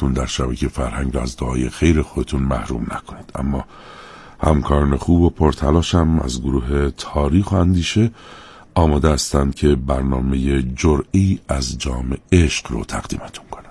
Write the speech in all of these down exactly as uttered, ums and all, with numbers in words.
خودتون در شبکه فرهنگ رو از دعای خیر خودتون محروم نکنید. اما همکاران خوب و پرتلاشم از گروه تاریخ و اندیشه آماده هستند که برنامه جرعه‌ای از جام عشق رو تقدیمتون کنن.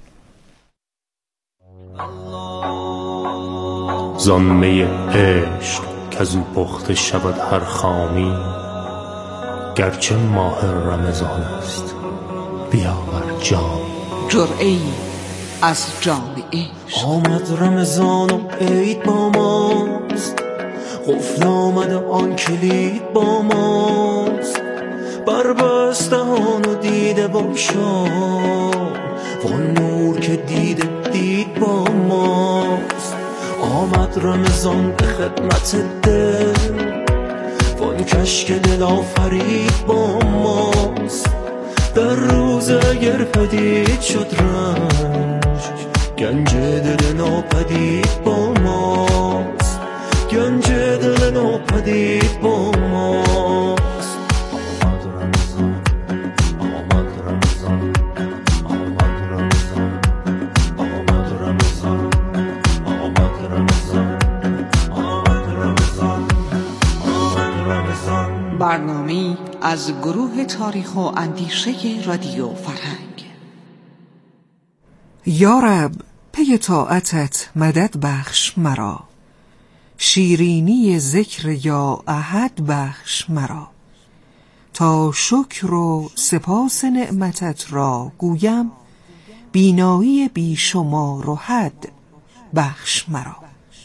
زانمه عشق که از او پخته شود هر خامی، گرچه ماه رمضان است بیاور جام. جرعه‌ای از جام عشق. آمد رمضان و عید با ماست، قفل آمده آن کلید با ماست. بر بستهان و دیده باشم، وان نور که دیده دید با ماست. آمد رمضان به خدمت دل، وان کشک دل آفرید با ماست. در روز اگر پدید شد رنج، گنج دل ناپدید با ماست. گنج دل ناپدید با ماست. آمد رمضان، آمد رمضان، آمد رمضان، آمد رمضان، آمد رمضان، آمد رمضان، آمد رمضان. برنامه‌ای از گروه تاریخ و اندیشه رادیو فرهنگ. یا رب پی طاعتت مدد بخش مرا، شیرینی ذکر یا احد بخش مرا. تا شکر و سپاس نعمتت را گویم، بینایی بی شمار و حد بخش مرا.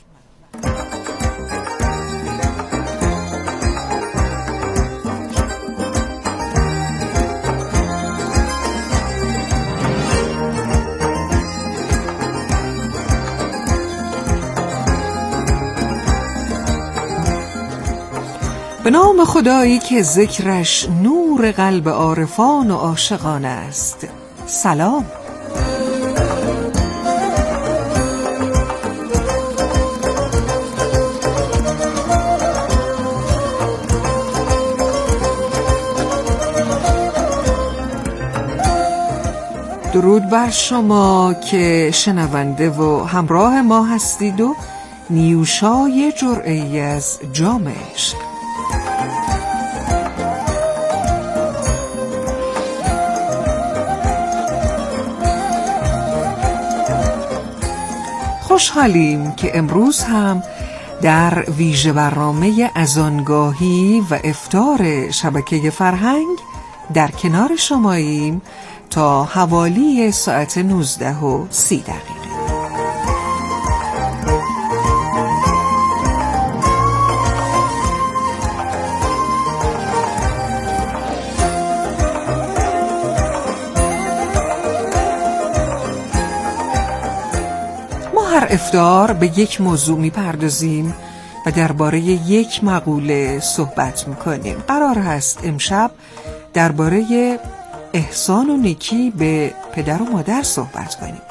به نام خدایی که ذکرش نور قلب عارفان و عاشقان است. سلام. درود بر شما که شنونده و همراه ما هستید و نیوشای جرعه‌ای از جام عشق. خوشحالیم که امروز هم در ویژه برنامه اذانگاهی و افطار شبکه فرهنگ در کنار شماییم تا حوالی ساعت نوزده و سی دقیقه. هر افطار به یک موضوع میپردازیم و درباره یک مقوله صحبت میکنیم. قرار هست امشب درباره احسان و نیکی به پدر و مادر صحبت کنیم.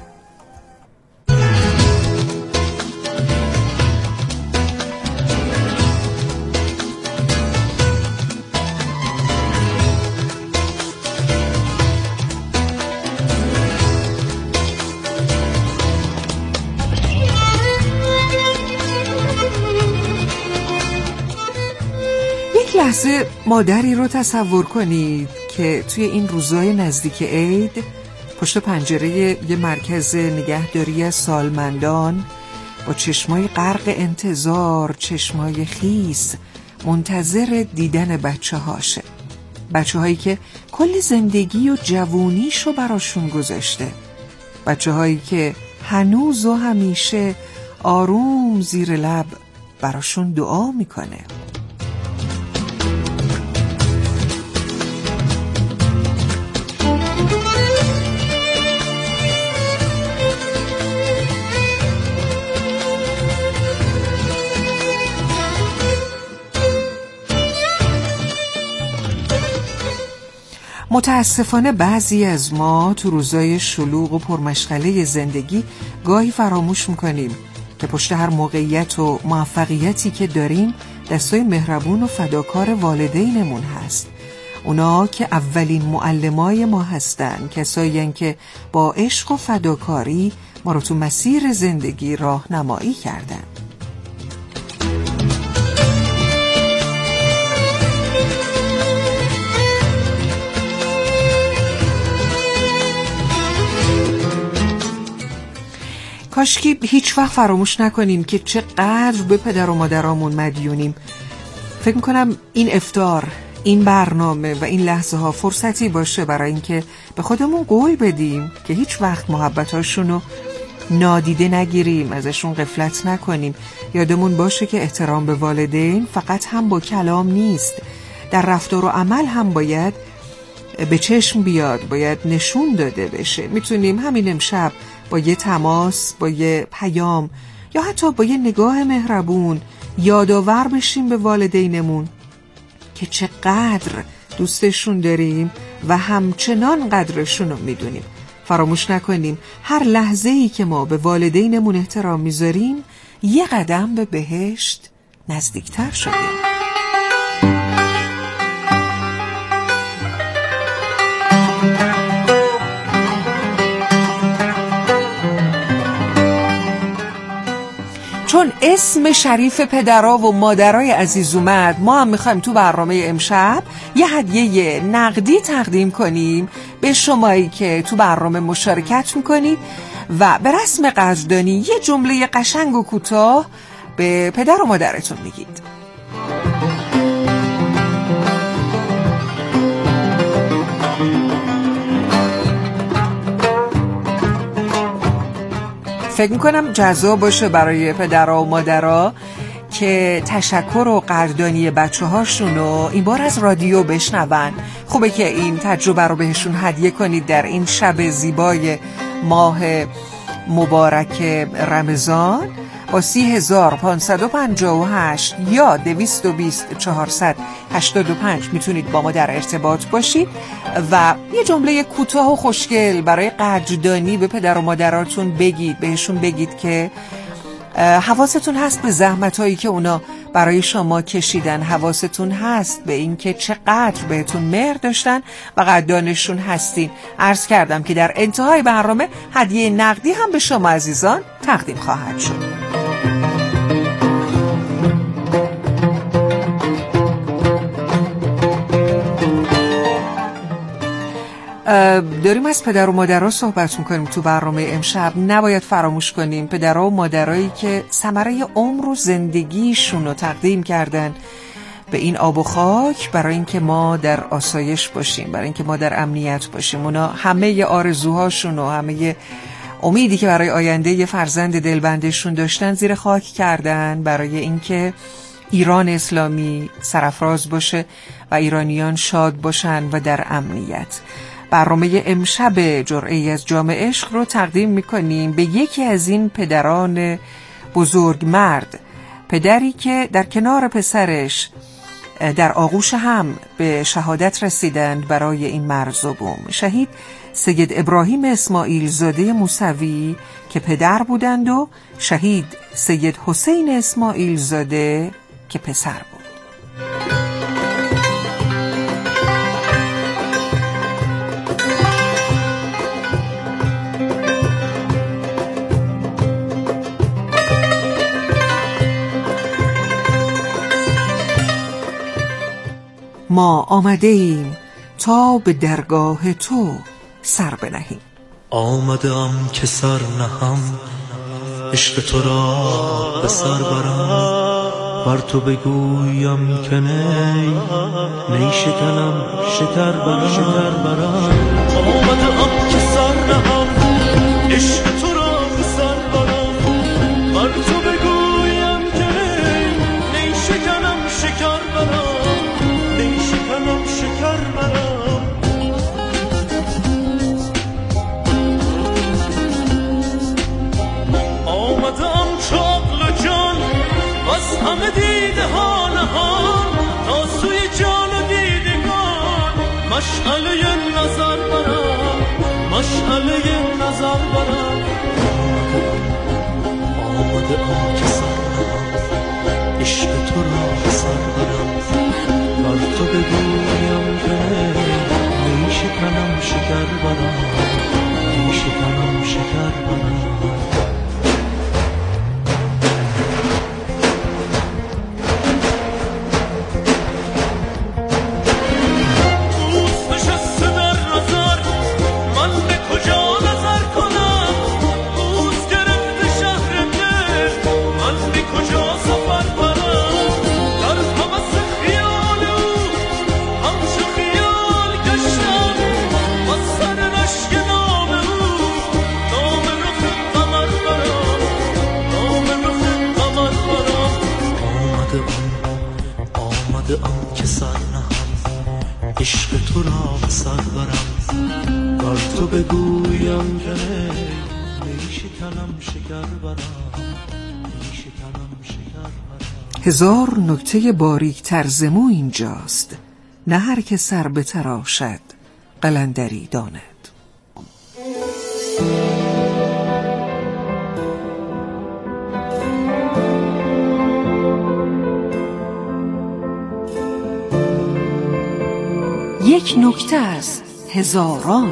لحظه مادری رو تصور کنید که توی این روزهای نزدیک عید پشت پنجره یه مرکز نگهداری از سالمندان با چشمای غرق انتظار، چشمای خیس، منتظر دیدن بچه هاشه. بچه هایی که کل زندگی و جوونیشو براشون گذاشته. بچه هایی که هنوز و همیشه آروم زیر لب براشون دعا میکنه. متاسفانه بعضی از ما تو روزای شلوغ و پرمشغله زندگی گاهی فراموش میکنیم که پشت هر موقعیت و موفقیتی که داریم دستای مهربون و فداکار والدینمون هست. اونا که اولین معلمای ما هستن، کسایی که با عشق و فداکاری ما رو تو مسیر زندگی راهنمایی کردن. کاشکی هیچ وقت فراموش نکنیم که چقدر به پدر و مادرامون مدیونیم. فکر میکنم این افطار، این برنامه و این لحظه ها فرصتی باشه برای اینکه به خودمون قول بدیم که هیچ وقت محبتاشون رو نادیده نگیریم، ازشون غفلت نکنیم. یادمون باشه که احترام به والدین فقط هم با کلام نیست، در رفتار و عمل هم باید به چشم بیاد، باید نشون داده بشه. میتونیم همین امشب با یه تماس، با یه پیام یا حتی با یه نگاه مهربون یادآور بشیم به والدینمون که چقدر دوستشون داریم و همچنان قدرشون رو میدونیم. فراموش نکنیم هر لحظه‌ای که ما به والدینمون احترام میذاریم یه قدم به بهشت نزدیکتر شدیم. چون اسم شریف پدرها و مادرای عزیز اومد، ما هم میخوایم تو برنامه امشب یه هدیه نقدی تقدیم کنیم به شمایی که تو برنامه مشارکت میکنید و به رسم قدردانی یه جمله قشنگ و کوتاه به پدر و مادرتون میگید. فکر میکنم جذاب باشه برای پدرها و مادرها که تشکر و قدردانی بچه هاشون رو این بار از رادیو بشنون. خوبه که این تجربه رو بهشون هدیه کنید در این شب زیبای ماه مبارک رمضان. با سی هزار پانصد و پنجاه و هشت یا دویست و بیست چهارصد هشتاد و پنج میتونید با ما در ارتباط باشید و یه جمله کوتاه و خوشگل برای قدردانی به پدر و مادراتون بگید. بهشون بگید که حواستون هست به زحمتایی که اونا برای شما کشیدن، حواستون هست به این که چقدر بهتون مهر داشتن و قدردانشون هستین. عرض کردم که در انتهای برنامه هدیه نقدی هم به شما عزیزان تقدیم خواهد شد. داریم از پدر و مادرها صحبت میکنیم تو برنامه امشب. نباید فراموش کنیم پدرها و مادرایی که ثمره عمر و زندگیشون رو تقدیم کردن به این آب و خاک برای اینکه ما در آسایش باشیم، برای اینکه ما در امنیت باشیم. اونا همه آرزوهاشون و همه امیدی که برای آینده فرزند دلبندشون داشتن زیر خاک کردن برای اینکه ایران اسلامی سرفراز باشه و ایرانیان شاد باشن و در امنیت. برنامه امشب جرعه‌ای از جام عشق رو تقدیم میکنیم به یکی از این پدران بزرگ مرد، پدری که در کنار پسرش در آغوش هم به شهادت رسیدند برای این مرز و بوم. شهید سید ابراهیم اسماعیل زاده موسوی که پدر بودند و شهید سید حسین اسماعیل زاده که پسر بود. ما آمده ایم تا به درگاه تو سر بنهیم. آمدم که سر نهم، عشق تو را به سر برم، بر تو بگویم که نی نی شکنم شکر برم شکر برم. آمدم که سر نهم، عشق تو را به سر برم، بر تو بگویم که نی نی شکنم شکر برم، نی شکنم شکر برم. آمدم چاقل و جان از همه دیده ها نهان، تا سوی جان و دیدگان مشعله نظر برم، مشعله نظر برم. آمده آم که سر نهم، عشق تو را سر برم، بر تو بگویم که بگویم که نیشکنم شکر برم، نیشکنم شکر برم. هزار نکته باریک تر زمو اینجاست، نه هر که سر بتراشد قلندری داند. یک نکته از هزاران.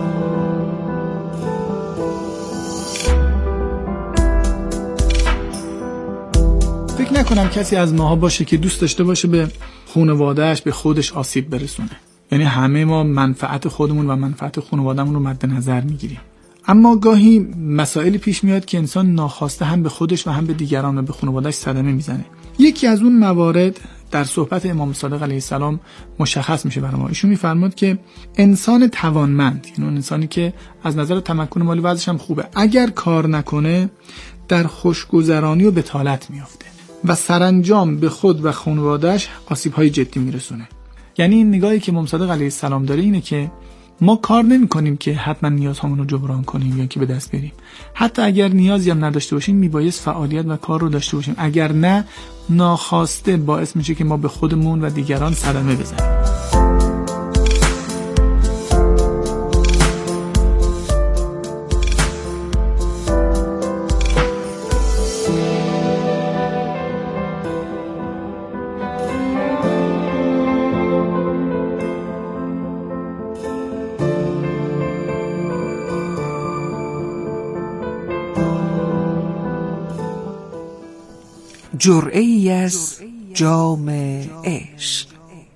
فکر نکنم کسی از ماها باشه که دوست داشته باشه به خانواده‌اش، به خودش آسیب برسونه. یعنی همه ما منفعت خودمون و منفعت خانواده‌مون رو مد نظر میگیریم. اما گاهی مسائلی پیش میاد که انسان ناخواسته هم به خودش و هم به دیگران و به خانواده‌اش صدمه میزنه. یکی از اون موارد در صحبت امام صادق علیه السلام مشخص میشه برای ما. ایشون میفرماد که انسان توانمند، یعنی اون انسانی که از نظر تمکن مالی وضعش هم خوبه، اگر کار نکنه در خوشگذرانی و بطالت میافته و سرانجام به خود و خانواده‌اش آسیب‌های جدی میرسونه. یعنی این نگاهی که امام صادق علیه السلام داره اینه که ما کار نمی کنیم که حتما نیازهامون رو جبران کنیم یا که به دست بریم. حتی اگر نیازی هم نداشته باشیم میبایست فعالیت و کار رو داشته باشیم، اگر نه ناخواسته باعث میشه که ما به خودمون و دیگران صدمه بزنیم. جرعه‌ای از جام عشق.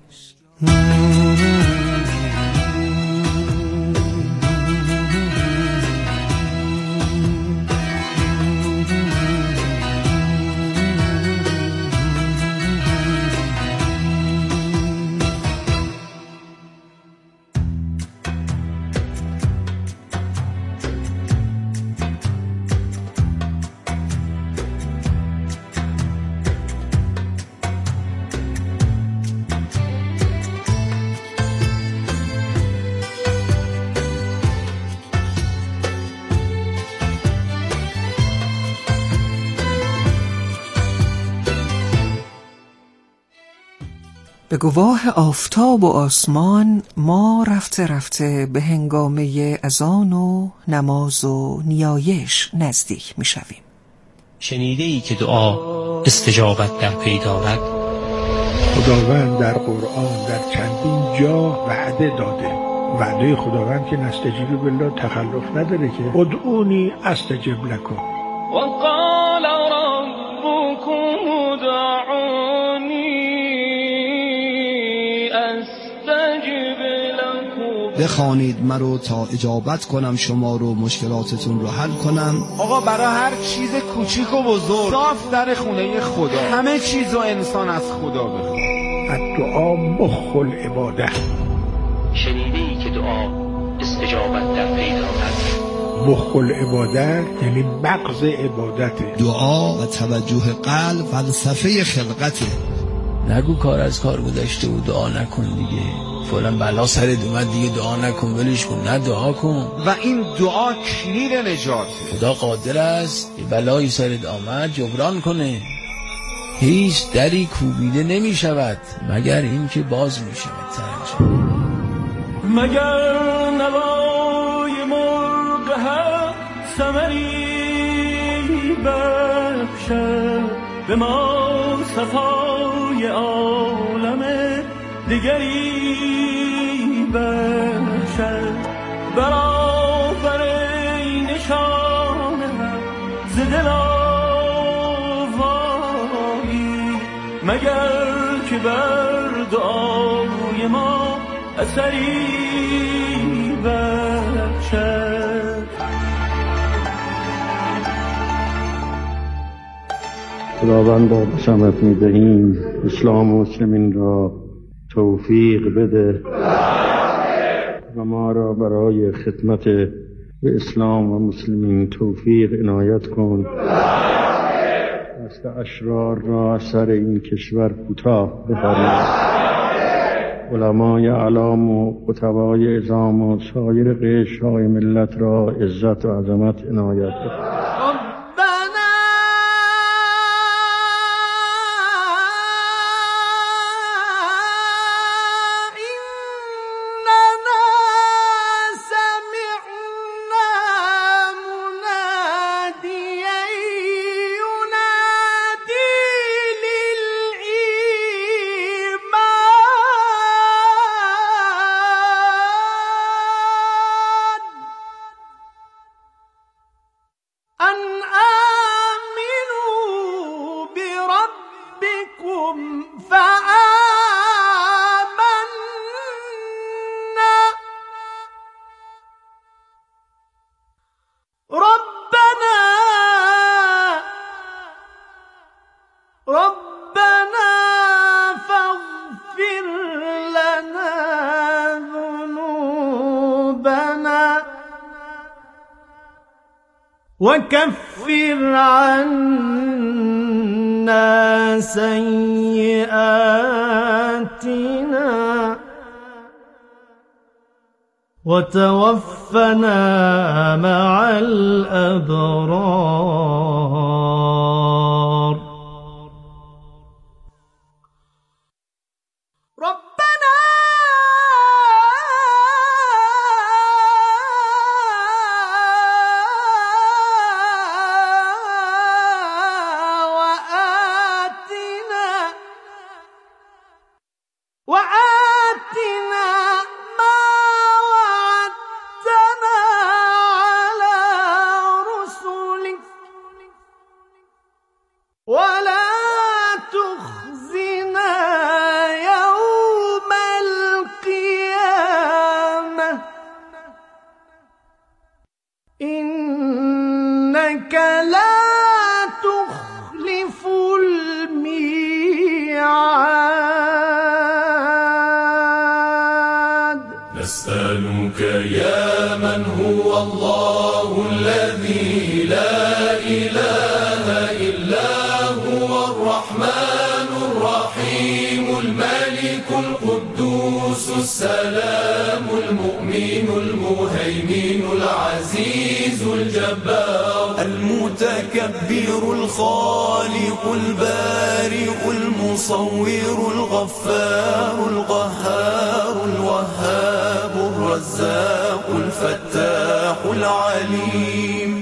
به گواه آفتاب و آسمان ما رفته رفته به هنگامه اذان و نماز و نیایش نزدیک می شویم. شنیده ای که دعا استجابت در پی دارد؟ خداوند در قرآن در چندین جا وعده داده. وعده خداوند که نستجیب بالله تخلف نداره که ادعونی استجب لکم. وقال ربكم ادعونی استجب لكم. بخوانید مرا تا اجابت کنم شما رو، مشکلاتتون رو حل کنم. آقا برای هر چیز کوچیک و بزرگ صاف در خونه خدا، همه چیز و انسان از خدا بخواد. الدعا مخ العباده. شنیده ای که دعا استجابت در پی دارد؟ مخ العباده یعنی مغز عبادت. دعا و توجه قلب فلسفه خلقته. نگو کار از کار گذشته و دعا نکن دیگه، فلان بلا سرت اومد دیگه دعا نکن، ولش کن، نه دعا کن. و این دعا کلید نجاته. خدا قادر است یه بلایی سرت آمد جبران کنه. هیچ دری کوبیده نمی شود مگر این که باز می شود سرانجام. مگر نوای مرغ هر ثمری بخشد به ما صفای عالم دیگری بخشد، برآفرین نشانه ز دل آوایی، مگر که بر دعای ما اثری بخشد. خداوندا بشمت میدهیم اسلام و مسلمین را توفیق بده و ما را برای خدمت به اسلام و مسلمین توفیق عنایت کن. دست اشرار را از سر این کشور کوتاه بفرما علمای اعلام و خطبای اعظام و سایر قشرهای ملت را عزت و عظمت عنایت بفرمایید. وكفر عنا سيئاتنا وتوفنا مع الأبرار. إنك لا تخلف الميعاد. نسألك يا من هو الله الذي لا إله إلا هو الرحمن الرحيم الملك القدوس السلام المؤمن المهيمن العزيز الجبار المتكبر الخالق البارئ المصور الغفار القهار الوهاب الرزاق الفتاح العليم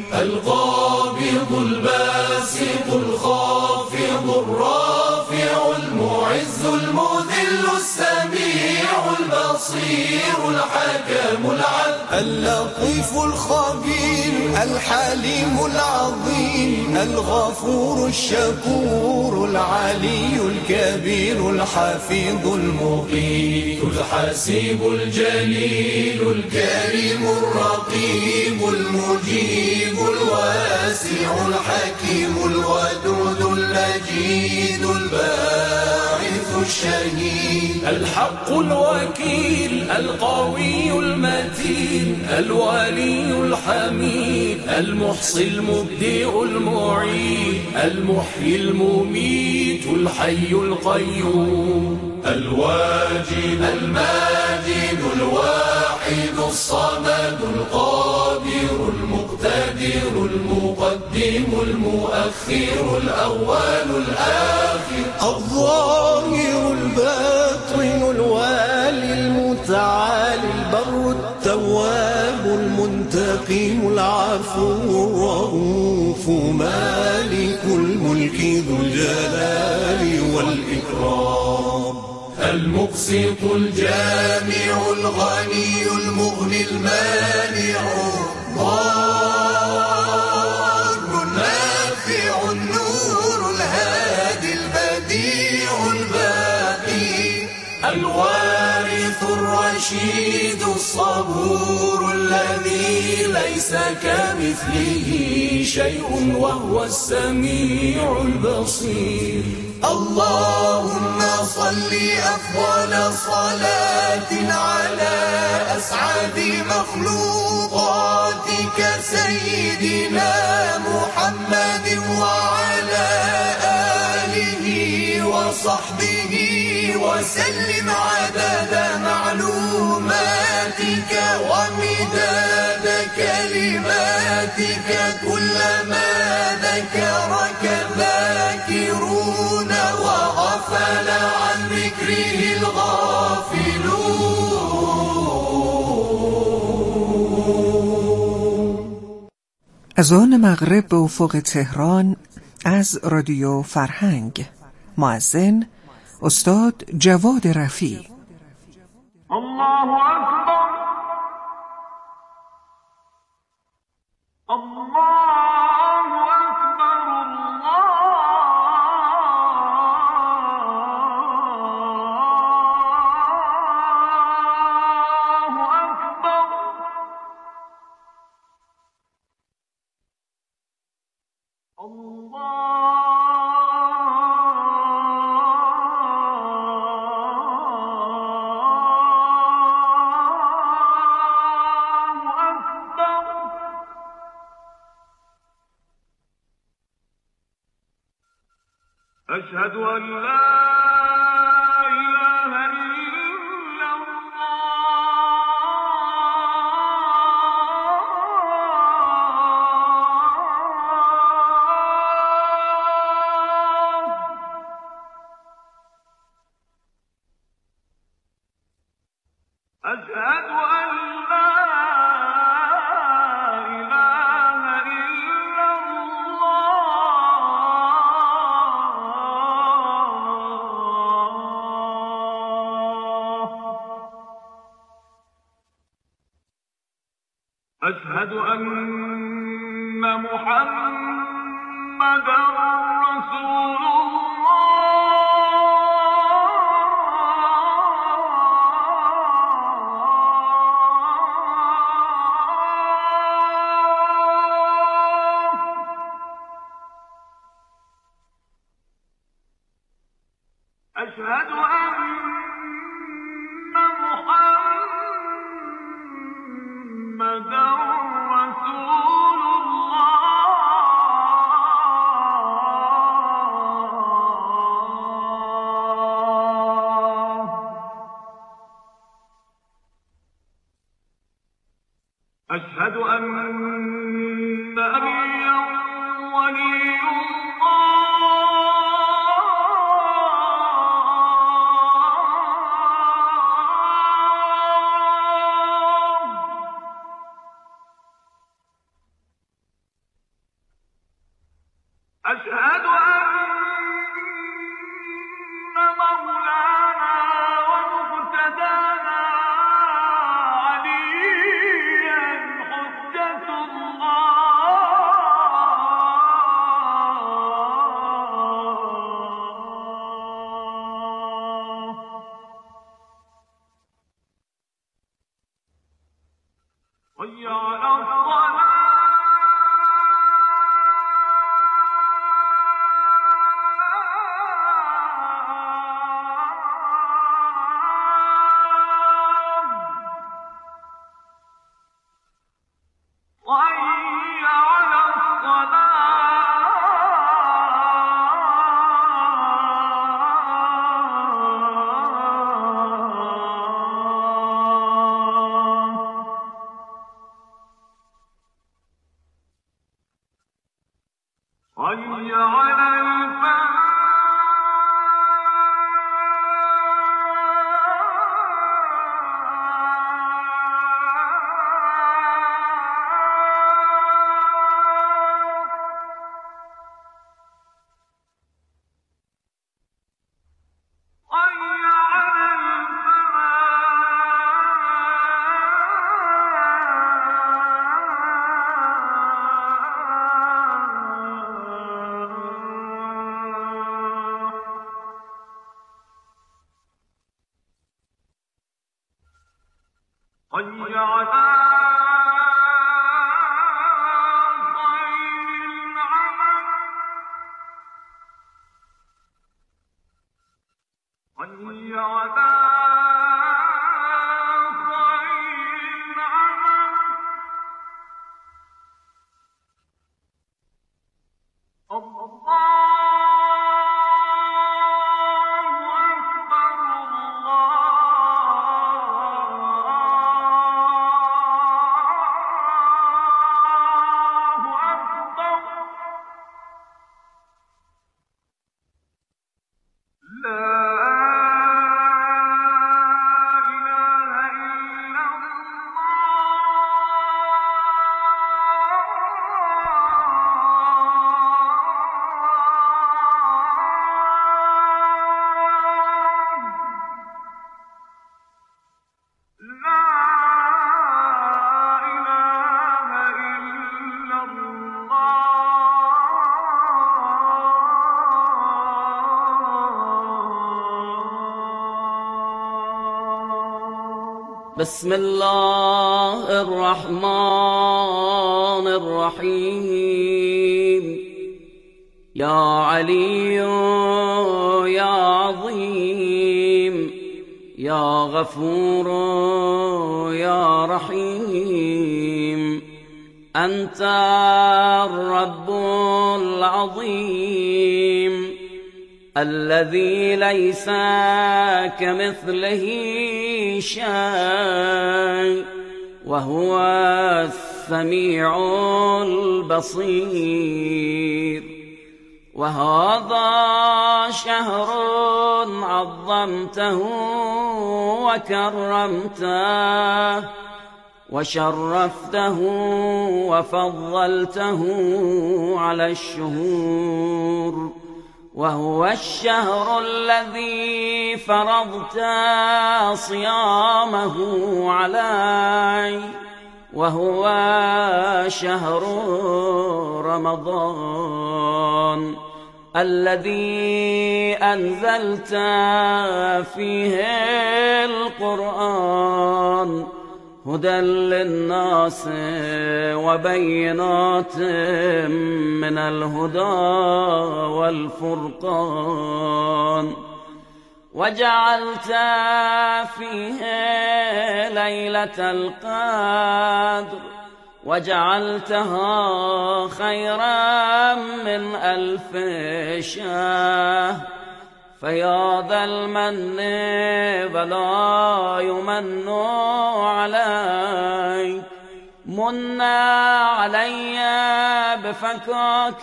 القابض الباسط الخافض الرافع المعز المذل السميع البصير الحكم العدل اللطيف الخبير الحليم العظيم الغفور الشكور العلي الكبير الحفيظ المقيت الحسيب الجليل الكريم الرقيب المجيب الواسع الحكيم الودود المجيد الباعث الشهيد الحق الوكيل القوي المتين الولي الحميد المحصي المبدئ المعيد المحيي المميت الحي القيوم الواجد الماجد الواحد الصمد القادر المقتدر المقدم المؤخر الأول الآخر الظاهر الباطن الوالي المتعالي البر التواب المنتقم العفو الرؤوف مالك الملك ذو الجلال والإكرام المقسط الجامع الغني المغني المانع الضار النافع النور الهادي البديع الباقي الوارث الرشيد الصبور الذي ليس كمثله شيء وهو السميع البصير اللهم صل أفضل صلاة على أسعد مخلوقاتك سيدنا محمد وعلى آله وصحبه وسلم عدد معلوماتك ومداد كلماتك كلما ذكرك الذاكرون وغفل عن ذكره الغافلون. از آن مغرب به افق تهران از رادیو فرهنگ، مؤذن استاد جواد رفیع. الله اکبر، الله اکبر، الله اکبر. أشهد أن لا إله إلا الله. أشهد أن لا أشهد أن محمدًا رسول الله. أشهد أن محمدًا رسول الله. أشهد أن نبيًا ولي أشهد أن مولانا ومقتدانا عليا حجة الله. حي على الصلاة. حي على الفلاح. حي على حي على خير العمل. الله أكبر، بسم الله الرحمن الرحيم يا علي يا عظيم يا غفور يا رحيم أنت الرب العظيم الذي ليس كمثله شيء وهو السميع البصير. وهذا شهر عظمته وكرمته وشرفته وفضلته على الشهور، وهو الشهر الذي فرضت صيامه علي، وهو شهر رمضان الذي أنزلت فيه القرآن هدى للناس وبينات من الهدى والفرقان، وجعلت فيه ليلة القدر وجعلتها خيرا من ألف شهر. فيا ذا المن ولا يمن عليك، من علي بفكاك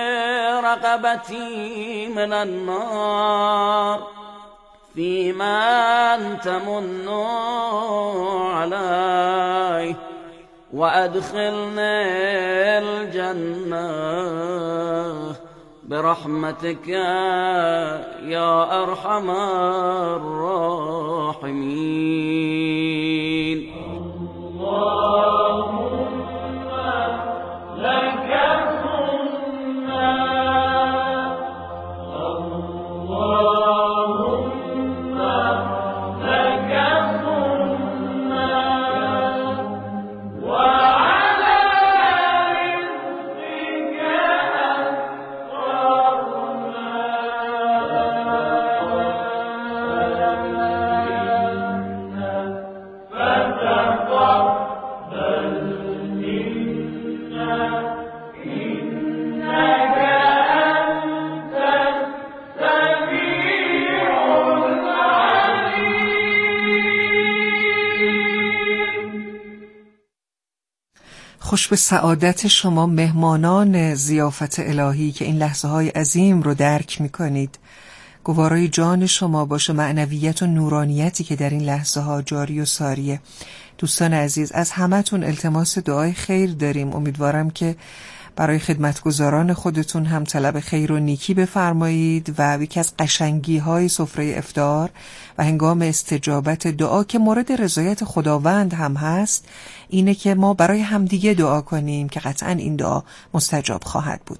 رقبتي من النار، في من تمن علي وأدخلني الجنة برحمتك يا أرحم الراحمين. اللهم لك صمنا اللهم لك صمنا وعلى رزقك خوش به سعادت شما مهمانان ضیافت الهی که این لحظه های عظیم رو درک می کنید. گوارای جان شما باشه معنویت و نورانیتی که در این لحظه ها جاری و ساریه. دوستان عزیز، از همتون التماس دعای خیر داریم. امیدوارم که برای خدمتگزاران خودتون هم طلب خیر و نیکی بفرمایید و یکی از قشنگی های سفره افطار و هنگام استجابت دعا که مورد رضایت خداوند هم هست اینه که ما برای همدیگه دعا کنیم که قطعا این دعا مستجاب خواهد بود.